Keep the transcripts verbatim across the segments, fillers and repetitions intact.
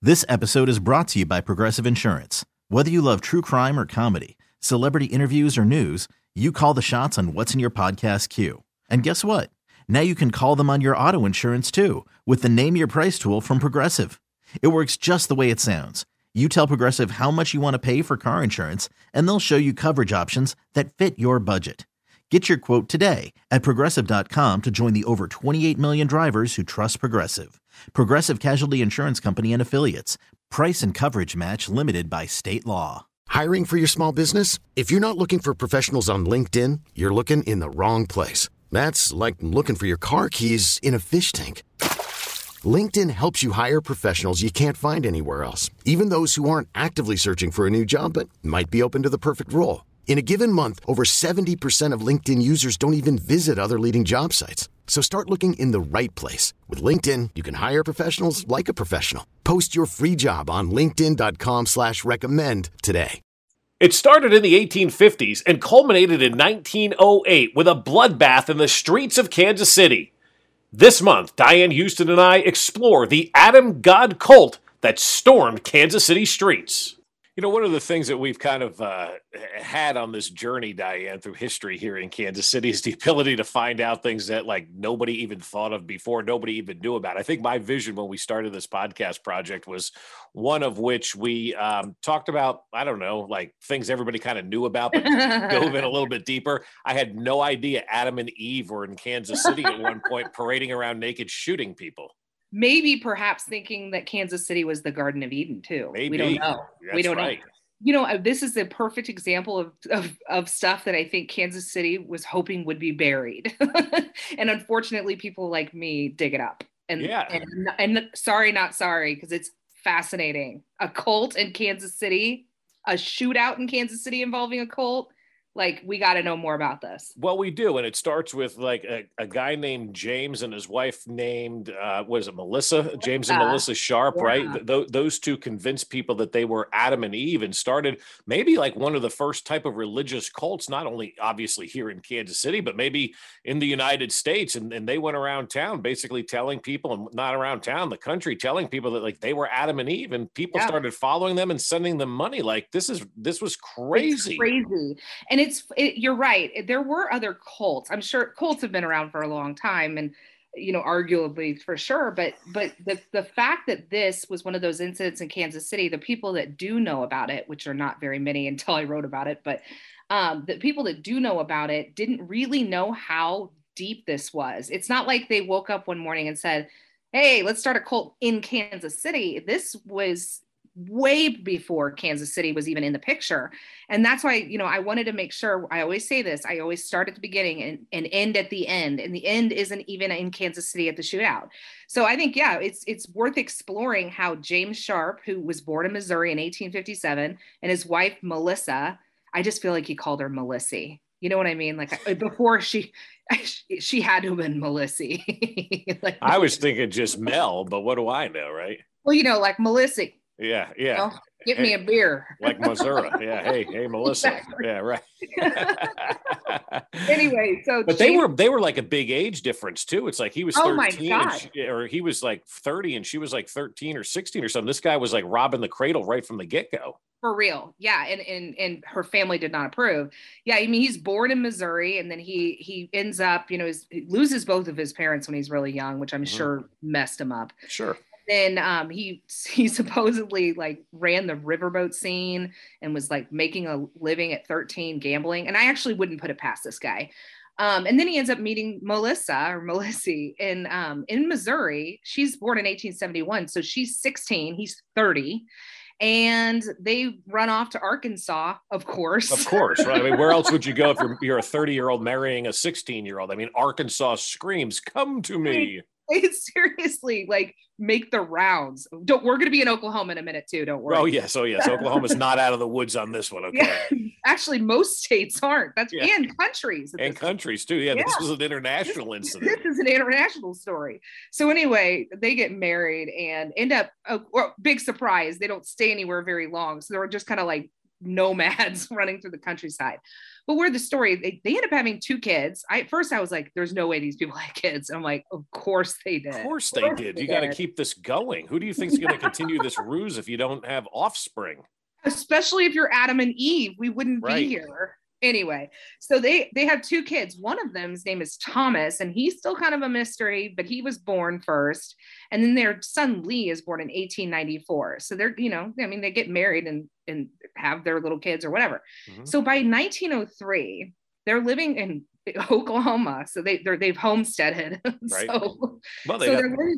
This episode is brought to you by Progressive Insurance. Whether you love true crime or comedy, celebrity interviews or news, you call the shots on what's in your podcast queue. And guess what? Now you can call them on your auto insurance too with the Name Your Price tool from Progressive. It works just the way it sounds. You tell Progressive how much you want to pay for car insurance, and they'll show you coverage options that fit your budget. Get your quote today at progressive dot com to join the over twenty-eight million drivers who trust Progressive. Progressive Casualty Insurance Company and Affiliates. Price and coverage match limited by state law. Hiring for your small business? If you're not looking for professionals on LinkedIn, you're looking in the wrong place. That's like looking for your car keys in a fish tank. LinkedIn helps you hire professionals you can't find anywhere else, even those who aren't actively searching for a new job but might be open to the perfect role. In a given month, over seventy percent of LinkedIn users don't even visit other leading job sites. So start looking in the right place. With LinkedIn, you can hire professionals like a professional. Post your free job on linkedin dot com slash recommend today. It started in the eighteen fifties and culminated in nineteen oh eight with a bloodbath in the streets of Kansas City. This month, Diane Houston and I explore the Adam God cult that stormed Kansas City streets. You know, one of the things that we've kind of uh, had on this journey, Diane, through history here in Kansas City is the ability to find out things that like nobody even thought of before, nobody even knew about. I think my vision when we started this podcast project was one of which we um, talked about, I don't know, like things everybody kind of knew about, but dove in a little bit deeper. I had no idea Adam and Eve were in Kansas City at one point parading around naked shooting people. Maybe perhaps thinking that Kansas City was the Garden of Eden too. Maybe. We don't know. That's we don't right. know. You know, this is a perfect example of, of, of stuff that I think Kansas City was hoping would be buried. And unfortunately, people like me dig it up. And, yeah. and, and sorry, not sorry, because it's fascinating. A cult in Kansas City, a shootout in Kansas City involving a cult. Like, we got to know more about this. Well, we do. And it starts with like a, a guy named James and his wife named, uh, what is it, Melissa? James and uh, Melissa Sharp, yeah. right? Th- those two convinced people that they were Adam and Eve and started maybe like one of the first type of religious cults, not only obviously here in Kansas City, but maybe in the United States. And, and they went around town basically telling people, and not around town, the country, telling people that like they were Adam and Eve, and people yeah. started following them and sending them money. Like this is, this was crazy. It's crazy. And it's, it, you're right. There were other cults. I'm sure cults have been around for a long time and, you know, arguably for sure. But, but the, the fact that this was one of those incidents in Kansas City, the people that do know about it, which are not very many until I wrote about it, but um, the people that do know about it didn't really know how deep this was. It's not like they woke up one morning and said, hey, let's start a cult in Kansas City. This was way before Kansas City was even in the picture. And that's why, you know, I wanted to make sure, I always say this, I always start at the beginning and, and end at the end. And the end isn't even in Kansas City at the shootout. So I think, yeah, it's it's worth exploring how James Sharp, who was born in Missouri in eighteen fifty-seven, and his wife, Melissa, I just feel like he called her Melissy. You know what I mean? Like before she, she had to have been Melissy. Like, I was thinking just Mel, but what do I know, right? Well, you know, like Melissy. Yeah, yeah. You know, get hey, me a beer. Like Missouri. Yeah, hey, hey, Melissa. Exactly. Yeah, right. Anyway, so but James, they were they were like a big age difference too. It's like he was oh thirteen, my God. and she, or he was like thirty, and she was like thirteen or sixteen or something. This guy was like robbing the cradle right from the get go. For real, yeah, and and and her family did not approve. Yeah, I mean, he's born in Missouri, and then he he ends up, you know, he loses both of his parents when he's really young, which I'm mm-hmm. sure messed him up. Sure. Then um, he he supposedly like ran the riverboat scene and was like making a living at thirteen gambling. And I actually wouldn't put it past this guy. Um, and then he ends up meeting Melissa or Melissy in um, in Missouri. She's born in eighteen seventy-one, so she's sixteen. He's thirty. And they run off to Arkansas, of course. Of course, right? I mean, where else would you go if you're you're a thirty-year-old marrying a sixteen-year-old? I mean, Arkansas screams, "Come to me!" They seriously like make the rounds. Don't we're going to be in Oklahoma in a minute too. Don't worry. Oh yes, oh yes. Oklahoma's not out of the woods on this one. Okay. Yeah. Actually, most states aren't. That's yeah. and countries and countries too. Yeah, yeah, this was an international this, incident. This is an international story. So anyway, they get married and end up. Uh, well, big surprise. They don't stay anywhere very long. So they're just kind of like nomads running through the countryside. But where the story, they, they end up having two kids. I, at first I was like, there's no way these people had kids. And I'm like, of course they did. Of course they did. You got to keep this going. Who do you think is going to continue this ruse if you don't have offspring? Especially if you're Adam and Eve, we wouldn't Right. be here. Anyway, so they they have two kids. One of them's name is Thomas, and he's still kind of a mystery, but he was born first. And then their son Lee is born in eighteen ninety-four. So they're, you know, I mean, they get married and and have their little kids or whatever. Mm-hmm. So by nineteen oh three, they're living in Oklahoma. So they they're, they've homesteaded. Right. so well, they so got, they're living,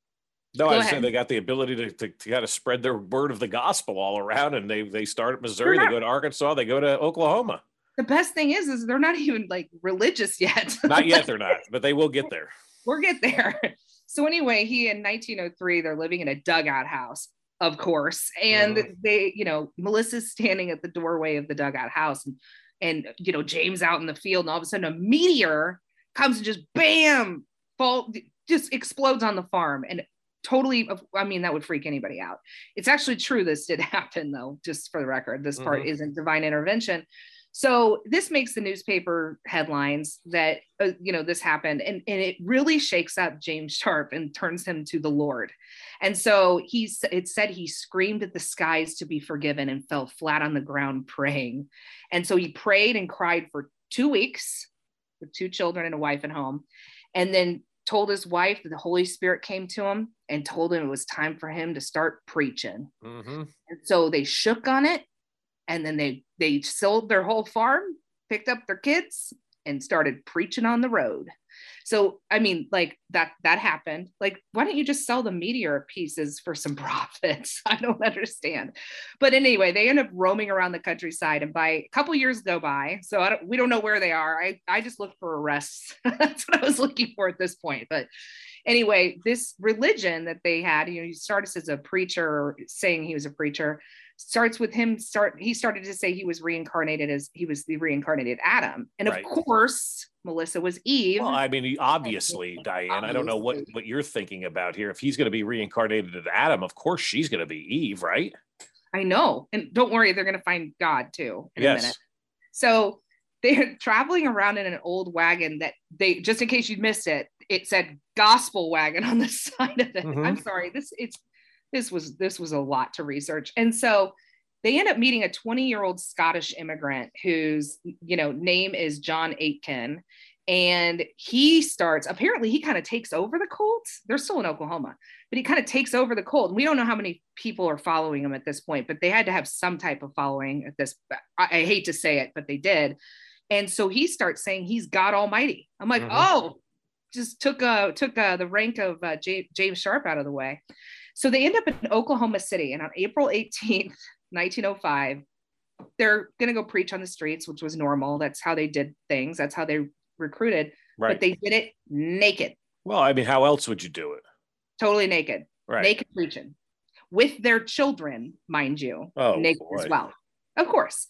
no, Go I ahead. said they got the ability to, to, to kind of spread their word of the gospel all around, and they they start at Missouri, not, they go to Arkansas, they go to Oklahoma. The best thing is, is they're not even like religious yet. Not yet, they're not, but they will get there. We'll get there. So anyway, he in nineteen oh three, they're living in a dugout house, of course. And mm-hmm. they, you know, Melissa's standing at the doorway of the dugout house, and, and, you know, James out in the field, and all of a sudden a meteor comes and just bam, fall, just explodes on the farm. And totally, I mean, that would freak anybody out. It's actually true. This did happen though, just for the record. This part mm-hmm. isn't divine intervention. So this makes the newspaper headlines that, uh, you know, this happened, and, and it really shakes up James Sharp and turns him to the Lord. And so he's, it said he screamed at the skies to be forgiven and fell flat on the ground praying. And so he prayed and cried for two weeks with two children and a wife at home, and then told his wife that the Holy Spirit came to him and told him it was time for him to start preaching. Mm-hmm. And so they shook on it. And then they they sold their whole farm, picked up their kids, and started preaching on the road. So, I mean, like that that happened. Like, why don't you just sell the meteor pieces for some profits? I don't understand. But anyway, they end up roaming around the countryside, and by a couple years go by. So I don't, we don't know where they are. I, I just looked for arrests. That's what I was looking for at this point. But anyway, this religion that they had, you know, he started as a preacher, saying he was a preacher. Starts with him start he started to say he was reincarnated as he was the reincarnated Adam. And right. of course, Melissa was Eve. Well, I mean, obviously, Diane, obviously. I don't know what, what you're thinking about here. If he's going to be reincarnated as Adam, of course she's going to be Eve, right? I know. And don't worry, they're going to find God too in yes. a minute. So they're traveling around in an old wagon that they, just in case you missed it, it said gospel wagon on the side of it. Mm-hmm. I'm sorry. This it's This was this was a lot to research. And so they end up meeting a twenty-year-old Scottish immigrant whose, you know, name is John Aitken. And he starts, apparently he kind of takes over the cult. They're still in Oklahoma, but he kind of takes over the cult. And we don't know how many people are following him at this point, but they had to have some type of following at this. I, I hate to say it, but they did. And so he starts saying he's God Almighty. I'm like, mm-hmm. oh, just took uh, took uh, the rank of uh, J- James Sharp out of the way. So they end up in Oklahoma City, and on April eighteenth, nineteen oh five, they're going to go preach on the streets, which was normal. That's how they did things. That's how they recruited, right. But they did it naked. Well, I mean, how else would you do it? Totally naked, right. Naked preaching with their children, mind you, oh, naked boy. as well, of course.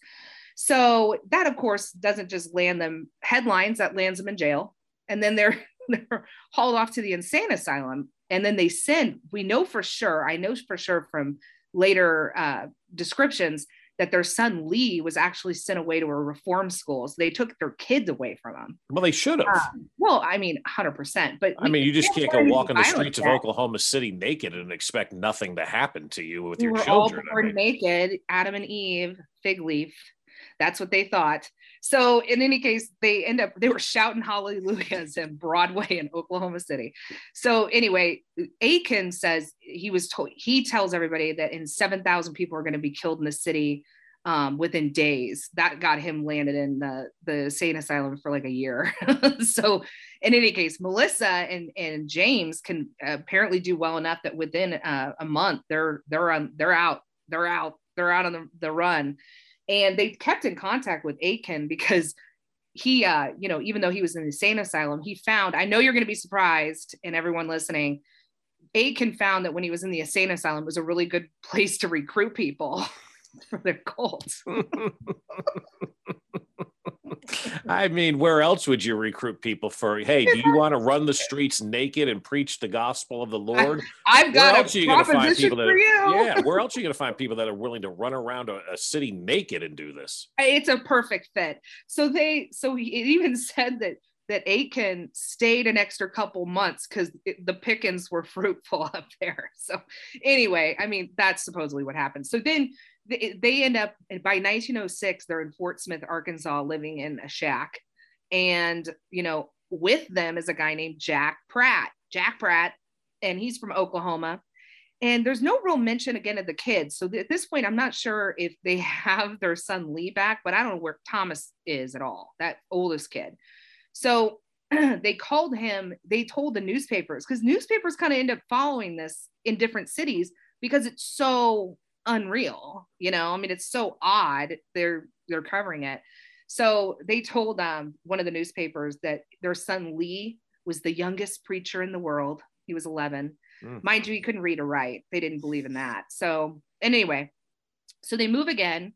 So that, of course, doesn't just land them headlines, that lands them in jail. And then they're, they're hauled off to the insane asylum. And then they send, we know for sure, I know for sure from later uh, descriptions that their son Lee was actually sent away to a reform school. So they took their kids away from him. Well, they should have. Uh, well, I mean, one hundred percent. But I mean, you just can't go walk in the streets of Oklahoma City naked and expect nothing to happen to you with we your were children. All born I mean. naked, Adam and Eve, fig leaf. That's what they thought. So in any case, they end up, they were shouting hallelujahs in Broadway in Oklahoma City. So anyway, Aitken says he was told, he tells everybody that in seven thousand people are going to be killed in the city um, within days. That got him landed in the, the sane asylum for like a year. So in any case, Melissa and, and James can apparently do well enough that within uh, a month they're, they're on, they're out, they're out, they're out on the, the run. And they kept in contact with Aitken because he, uh, you know, even though he was in the insane asylum, he found, I know you're going to be surprised, and everyone listening, Aitken found that when he was in the insane asylum, it was a really good place to recruit people for their cults. I mean, where else would you recruit people for? Hey, do you want to run the streets naked and preach the gospel of the Lord? I, I've where got else a are you going to find people proposition that? for you. Yeah, where else are you going to find people that are willing to run around a, a city naked and do this? It's a perfect fit. So they, so he it even said that that Aitken stayed an extra couple months because the pickings were fruitful up there. So anyway, I mean, that's supposedly what happened. So then they, they end up, by nineteen oh six, they're in Fort Smith, Arkansas, living in a shack. And, you know, with them is a guy named Jack Pratt. Jack Pratt, and he's from Oklahoma. And there's no real mention again of the kids. So th- at this point, I'm not sure if they have their son Lee back, but I don't know where Thomas is at all, that oldest kid. So they called him, they told the newspapers, because newspapers kind of end up following this in different cities because it's so unreal, you know, I mean, it's so odd. They're, they're covering it. So they told um, one of the newspapers that their son Lee was the youngest preacher in the world. He was eleven. Mm. Mind you, he couldn't read or write. They didn't believe in that. So anyway, so they move again.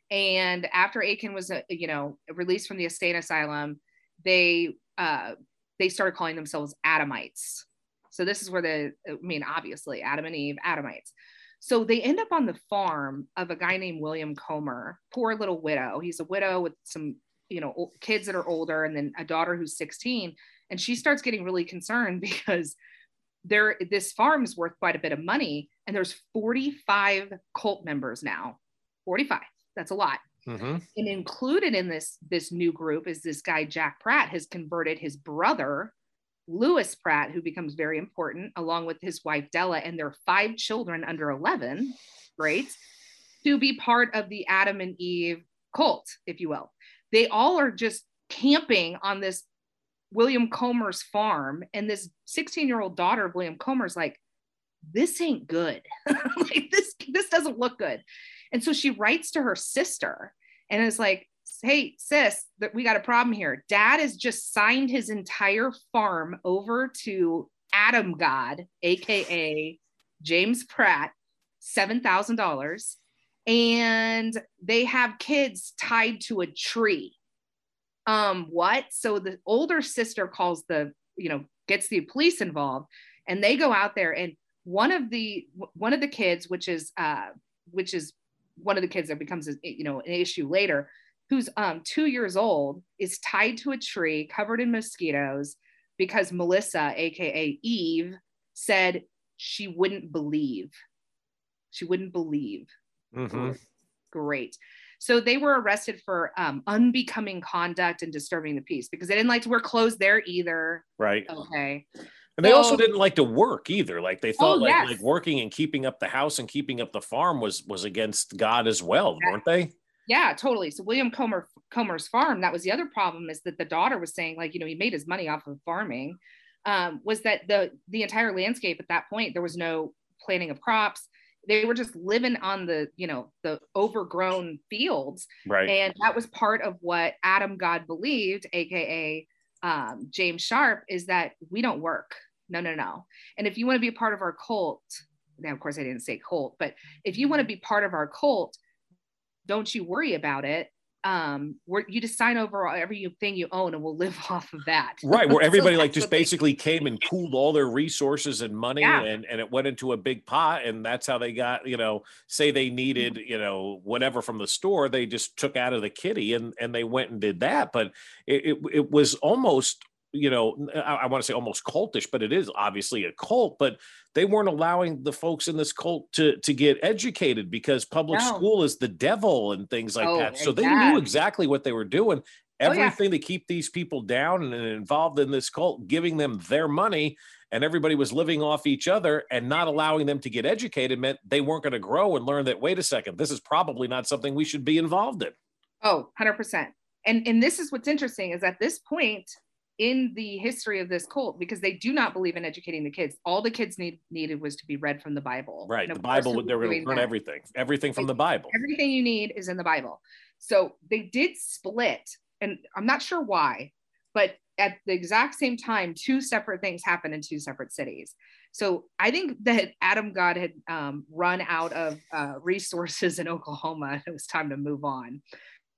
And after Aitken was, uh, you know, released from the insane asylum, they uh, they started calling themselves Adamites. So this is where the, I mean, obviously Adam and Eve, Adamites. So they end up on the farm of a guy named William Comer, poor little widow. He's a widow with some, you know, kids that are older and then a daughter who's sixteen. And she starts getting really concerned because there, this farm is worth quite a bit of money. And there's forty-five cult members now, forty-five. That's a lot. Mm-hmm. And included in this, this new group is this guy, Jack Pratt, has converted his brother, Lewis Pratt, who becomes very important, along with his wife, Della, and their five children under eleven, right, to be part of the Adam and Eve cult, if you will. They all are just camping on this William Comer's farm. And this sixteen-year-old daughter of William Comer's like, this ain't good. Like, this, this doesn't look good. And so she writes to her sister and is like, hey, sis, that we got a problem here. Dad has just signed his entire farm over to Adam God, A K A James Pratt, seven thousand dollars. And they have kids tied to a tree. Um, what? So the older sister calls the, you know, gets the police involved, and they go out there, and one of the, one of the kids, which is, uh, which is one of the kids that becomes, a, you know, an issue later, who's um, two years old, is tied to a tree covered in mosquitoes because Melissa, A K A Eve, said she wouldn't believe. She wouldn't believe. Mm-hmm. Great. So they were arrested for um, unbecoming conduct and disturbing the peace because they didn't like to wear clothes there either. Right. Okay. And they so, also didn't like to work either. Like they thought oh, like, yes. like working and keeping up the house and keeping up the farm was, was against God as well, yeah. weren't they? Yeah, totally. So William Comer, Comer's farm, that was the other problem, is that the daughter was saying, like, you know, he made his money off of farming, um, was that the, the entire landscape at that point, there was no planting of crops. They were just living on the, you know, the overgrown fields. Right. And that was part of what Adam God believed, A K A um, James Sharp, is that we don't work. No, no, no. And if you want to be a part of our cult, now, of course, I didn't say cult, but if you want to be part of our cult, don't you worry about it. Um, where you just sign over everything you own and we'll live off of that. Right. Where everybody so like just basically came and pooled all their resources and money yeah. and, and it went into a big pot. And that's how they got, you know, say they needed, you know, whatever from the store, they just took out of the kitty and, and they went and did that. But it, it, it was almost, you know, I, I want to say almost cultish, but it is obviously a cult, but they weren't allowing the folks in this cult to, to get educated because public no. school is the devil and things like oh, that. So they knew exactly what they were doing. Everything oh, yeah. to keep these people down and involved in this cult, giving them their money, and everybody was living off each other and not allowing them to get educated meant they weren't going to grow and learn that, wait a second, this is probably not something we should be involved in. Oh, one hundred percent. And, and this is what's interesting is at this point, in the history of this cult, because they do not believe in educating the kids. All the kids need, needed was to be read from the Bible. Right. The Bible, they were going to learn that. everything, everything from the Bible. Everything you need is in the Bible. So they did split, and I'm not sure why, but at the exact same time, two separate things happened in two separate cities. So I think that Adam God had um, run out of uh, resources in Oklahoma. It was time to move on.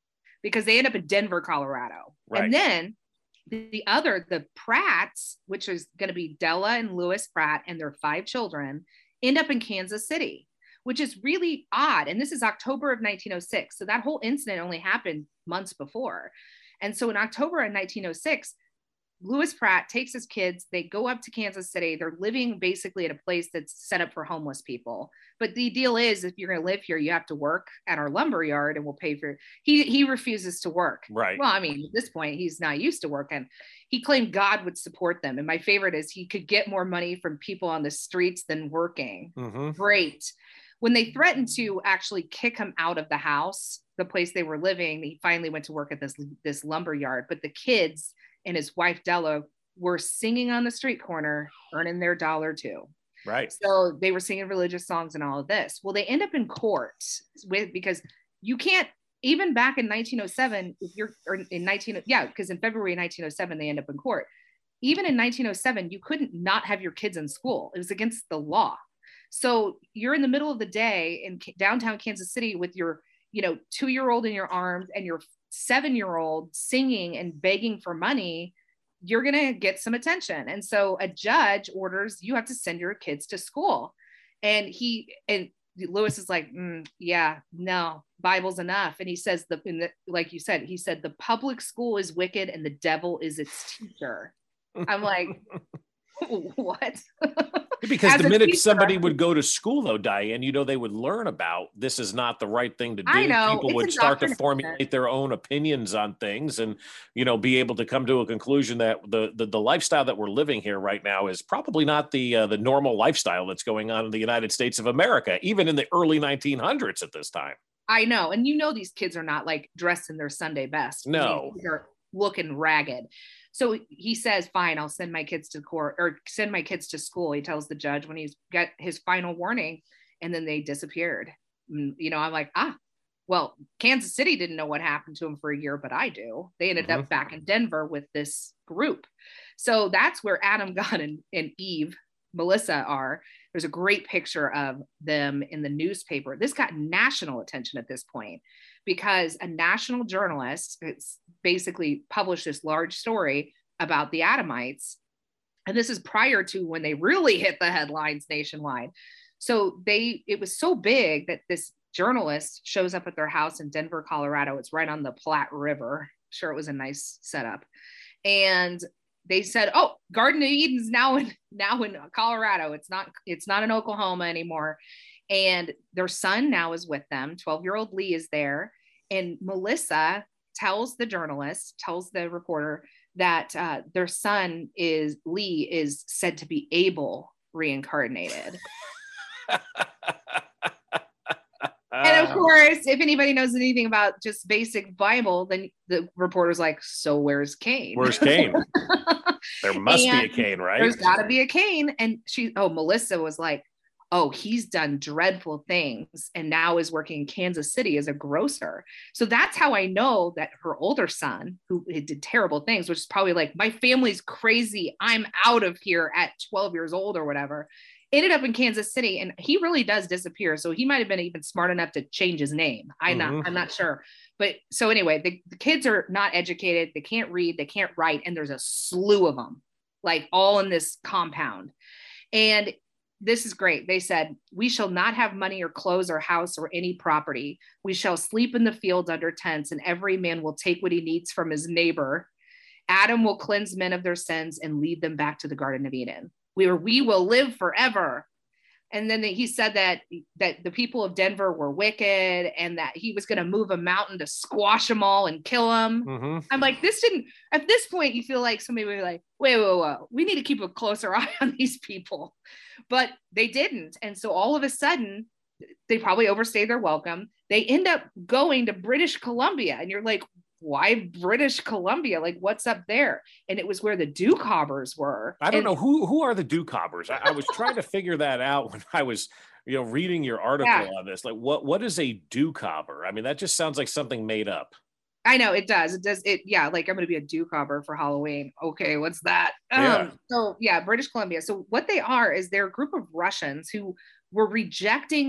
because they end up in Denver, Colorado. Right. And then the, the other, the Pratts, which is going to be Della and Louis Pratt and their five children, end up in Kansas City, which is really odd. And this is October of nineteen oh six. So that whole incident only happened months before. And so in October of nineteen oh six, Louis Pratt takes his kids, they go up to Kansas City. They're living basically at a place that's set up for homeless people. But the deal is, if you're going to live here, you have to work at our lumber yard and we'll pay for it. He, he refuses to work. Right. Well, I mean, at this point, he's not used to working. He claimed God would support them. And my favorite is he could get more money from people on the streets than working. Mm-hmm. Great. When they threatened to actually kick him out of the house, the place they were living, he finally went to work at this, this lumber yard. But the kids and his wife Della were singing on the street corner, earning their dollar too. Right. So they were singing religious songs and all of this. Well, they end up in court with, because you can't, even back in nineteen oh seven, if you're or in nineteen, yeah, because in February nineteen oh seven, they end up in court. Even in nineteen oh seven, you couldn't not have your kids in school. It was against the law. So you're in the middle of the day in downtown Kansas City with your, you know, two-year-old in your arms and your seven-year-old singing and begging for money, you're going to get some attention. And so a judge orders, you have to send your kids to school. And he, and Louis is like, mm, yeah, no, Bible's enough. And he says, the, in the, like you said, he said, the public school is wicked and the devil is its teacher. I'm like, what? Because the minute teacher, somebody would go to school, though, Diane, you know, they would learn about this is not the right thing to do. I know. People It's would start to formulate their own opinions on things and, you know, be able to come to a conclusion that the the, the lifestyle that we're living here right now is probably not the uh, the normal lifestyle that's going on in the United States of America, even in the early nineteen hundreds at this time. I know. And you know, these kids are not like dressed in their Sunday best. No. They're looking ragged. So he says, fine, I'll send my kids to court or send my kids to school. He tells the judge when he's got his final warning, and then they disappeared. You know, I'm like, ah, well, Kansas City didn't know what happened to him for a year, but I do. They ended mm-hmm. up back in Denver with this group. So that's where Adam, God, and, and Eve, Melissa are. There's a great picture of them in the newspaper. This got national attention at this point because a national journalist it's basically published this large story about the Adamites. And this is prior to when they really hit the headlines nationwide. So they, it was so big that this journalist shows up at their house in Denver, Colorado. It's right on the Platte River. Sure, it was a nice setup. And they said, oh, Garden of Eden's now in now in Colorado. It's not, it's not in Oklahoma anymore. And their son now is with them. twelve-year-old Lee is there. And Melissa tells the journalist, tells the reporter that uh, their son is, Lee is said to be Abel reincarnated. And of course, if anybody knows anything about just basic Bible, then the reporter's like, so where's Cain? Where's Cain? There must be a Cain, right? There's got to be a Cain. And she, oh, Melissa was like, oh, he's done dreadful things and now is working in Kansas City as a grocer. So that's how I know that her older son, who did terrible things, which is probably like, my family's crazy, I'm out of here at twelve years old or whatever, ended up in Kansas City. And he really does disappear. So he might've been even smart enough to change his name. I'm mm-hmm. not, I'm not sure. But so anyway, the, the kids are not educated. They can't read, they can't write. And there's a slew of them, like all in this compound. And this is great. They said, we shall not have money or clothes or house or any property. We shall sleep in the fields under tents, and every man will take what he needs from his neighbor. Adam will cleanse men of their sins and lead them back to the Garden of Eden. We, we will live forever. And then he said that, that the people of Denver were wicked and that he was going to move a mountain to squash them all and kill them. Mm-hmm. I'm like, this didn't, at this point, you feel like somebody would be like, wait, wait, wait, we need to keep a closer eye on these people. But they didn't. And so all of a sudden, they probably overstayed their welcome. They end up going to British Columbia. And you're like, why British Columbia? Like, what's up there? And it was where the Dukehobbers were. I don't and- know who who are the Dukehobbers. I, I was trying to figure that out when I was, you know, reading your article yeah. on this. Like, what what is a Dukehobber? I mean, that just sounds like something made up. I know it does. It does. It yeah. Like, I'm going to be a Dukehobber for Halloween. Okay, what's that? Yeah. Um, so yeah, British Columbia. So what they are is they're a group of Russians who were rejecting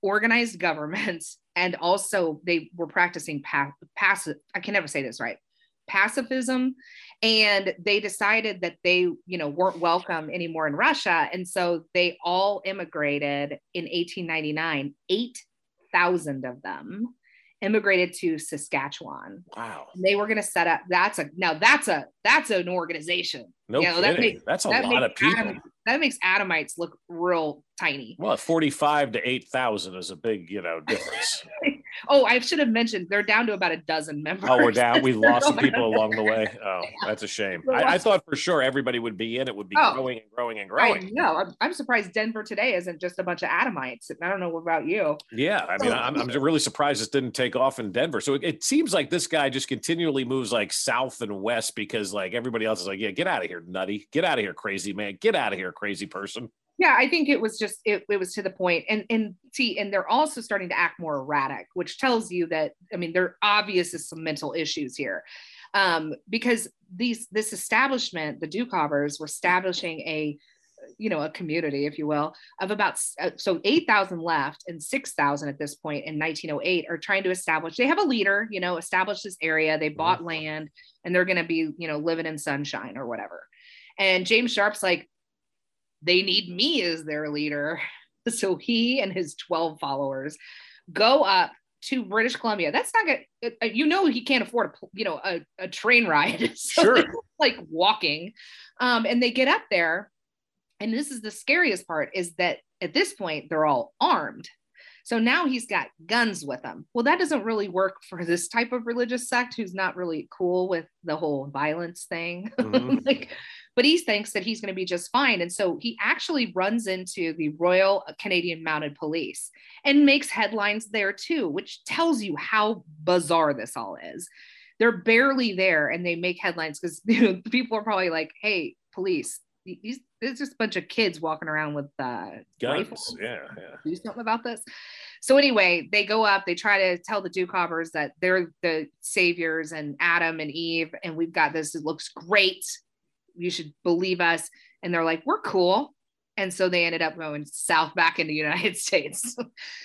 organized government, and also they were practicing pa- passive, I can never say this right, pacifism. And they decided that they, you know, weren't welcome anymore in Russia. And so they all immigrated in eighteen ninety-nine, eight thousand of them immigrated to Saskatchewan. Wow. And they were going to set up, that's a, now that's a, that's an organization. No you know, kidding. That makes, that's a that lot of people. Adam, that makes Adamites look real tiny. Well, forty-five to eight thousand is a big, you know, difference. Oh, I should have mentioned they're down to about a dozen members. Oh, we're down. We lost some people along the way. Oh, that's a shame. I, I thought for sure everybody would be in. It would be oh, growing and growing and growing. No, I'm, I'm surprised Denver today isn't just a bunch of Adamites. I don't know about you. Yeah, I mean, I'm, I'm really surprised this didn't take off in Denver. So it, it seems like this guy just continually moves like south and west because like everybody else is like, yeah, get out of here, nutty. Get out of here, crazy man. Get out of here, crazy person. Yeah, I think it was just, it, it was to the point. And, and see, and they're also starting to act more erratic, which tells you that, I mean, there obvious is some mental issues here. Um, because these, this establishment, the Doukhobors were establishing a, you know, a community, if you will, of about, so eight thousand left and six thousand at this point in nineteen oh eight are trying to establish, they have a leader, you know, establish this area, they bought mm-hmm. land, and they're going to be, you know, living in sunshine or whatever. And James Sharp's like, they need me as their leader. So he and his twelve followers go up to British Columbia. That's not good. You know, he can't afford a, you know, a, a train ride. So sure. Like walking. Um, and they get up there. And this is the scariest part, is that at this point, they're all armed. So now he's got guns with him. Well, that doesn't really work for this type of religious sect who's not really cool with the whole violence thing. Mm-hmm. like, but he thinks that he's going to be just fine. And so he actually runs into the Royal Canadian Mounted Police and makes headlines there too, which tells you how bizarre this all is. They're barely there and they make headlines because you know, people are probably like, hey, police, these, there's just a bunch of kids walking around with uh, guns. Rifles. Yeah, yeah. Do something about this. So anyway, they go up, they try to tell the Doukhobors that they're the saviors and Adam and Eve, and we've got this, it looks great. You should believe us. And they're like, we're cool. And so they ended up going south back into the United States.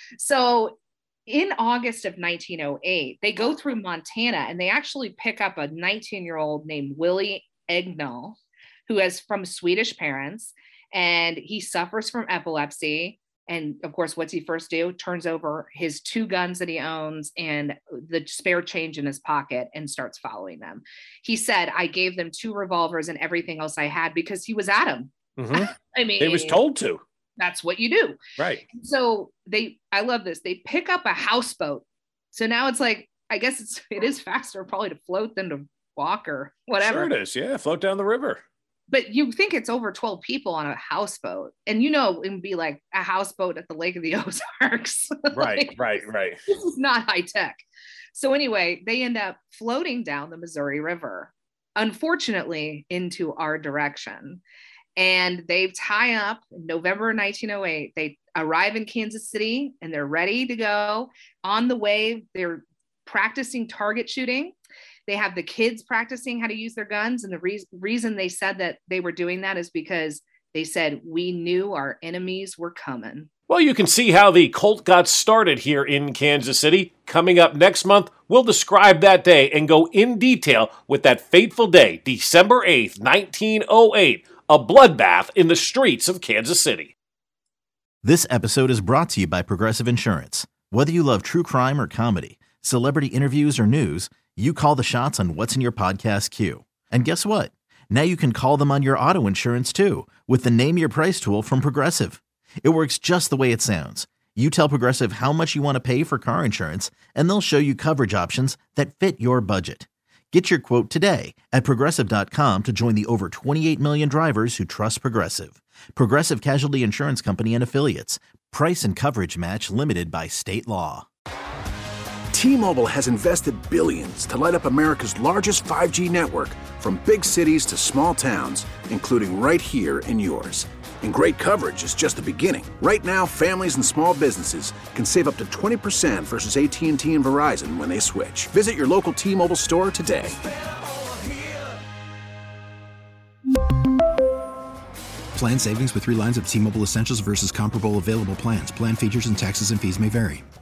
So in August of nineteen oh eight, they go through Montana and they actually pick up a nineteen year old named Willie Egnall, who is from Swedish parents, and he suffers from epilepsy. And of course, what's he first do? Turns over his two guns that he owns and the spare change in his pocket and starts following them. He said, I gave them two revolvers and everything else I had because he was Adam. Mm-hmm. I mean, he was told to. That's what you do. Right. So they, I love this. They pick up a houseboat. So now it's like, I guess it's, it is faster probably to float than to walk or whatever. Sure it is. Yeah. Float down the river. But you think it's over twelve people on a houseboat. And, you know, it would be like a houseboat at the Lake of the Ozarks. Right, like, right, right. This is not high tech. So anyway, they end up floating down the Missouri River, unfortunately, into our direction. And they tie up in November nineteen oh eight. They arrive in Kansas City and they're ready to go. On the way, they're practicing target shooting. They have the kids practicing how to use their guns. And the re- reason they said that they were doing that is because they said, we knew our enemies were coming. Well, you can see how the cult got started here in Kansas City. Coming up next month, we'll describe that day and go in detail with that fateful day, December eighth, nineteen oh eight, a bloodbath in the streets of Kansas City. This episode is brought to you by Progressive Insurance. Whether you love true crime or comedy, celebrity interviews or news, you call the shots on what's in your podcast queue. And guess what? Now you can call them on your auto insurance too with the Name Your Price tool from Progressive. It works just the way it sounds. You tell Progressive how much you want to pay for car insurance, and they'll show you coverage options that fit your budget. Get your quote today at Progressive dot com to join the over twenty-eight million drivers who trust Progressive. Progressive Casualty Insurance Company and Affiliates. Price and coverage match limited by state law. T-Mobile has invested billions to light up America's largest five G network, from big cities to small towns, including right here in yours. And great coverage is just the beginning. Right now, families and small businesses can save up to twenty percent versus A T and T and Verizon when they switch. Visit your local T-Mobile store today. Plan savings with three lines of T-Mobile Essentials versus comparable available plans. Plan features and taxes and fees may vary.